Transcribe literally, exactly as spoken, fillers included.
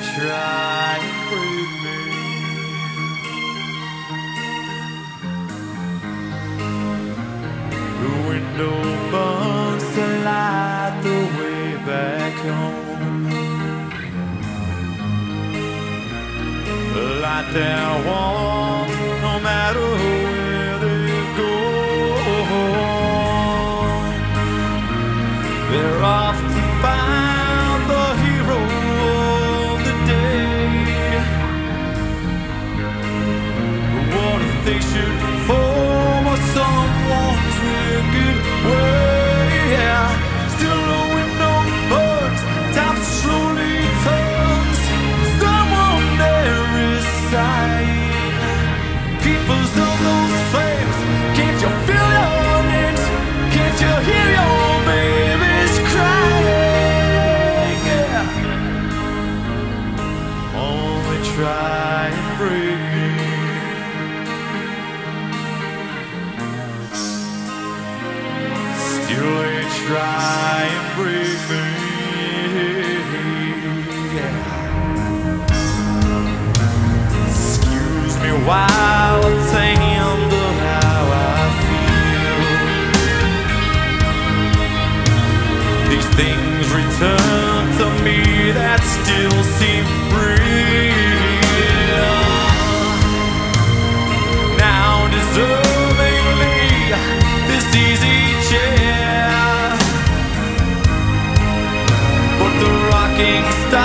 try and break me. The window burns to light the way back home. Light their walls no matter where they go. They're off to find the hero of the day. But what if they should fall or someone's wicked way? Still the window burns, time slowly turns. Someone there is sighing. People's on those flames. Can't you feel your names? Can't you hear your babies crying? Yeah. Only try and break me. Still they try and break me. Yeah. Excuse me while I tender how I feel. These things return to me that still seem real. Now deservingly this easy chair, but the rocking star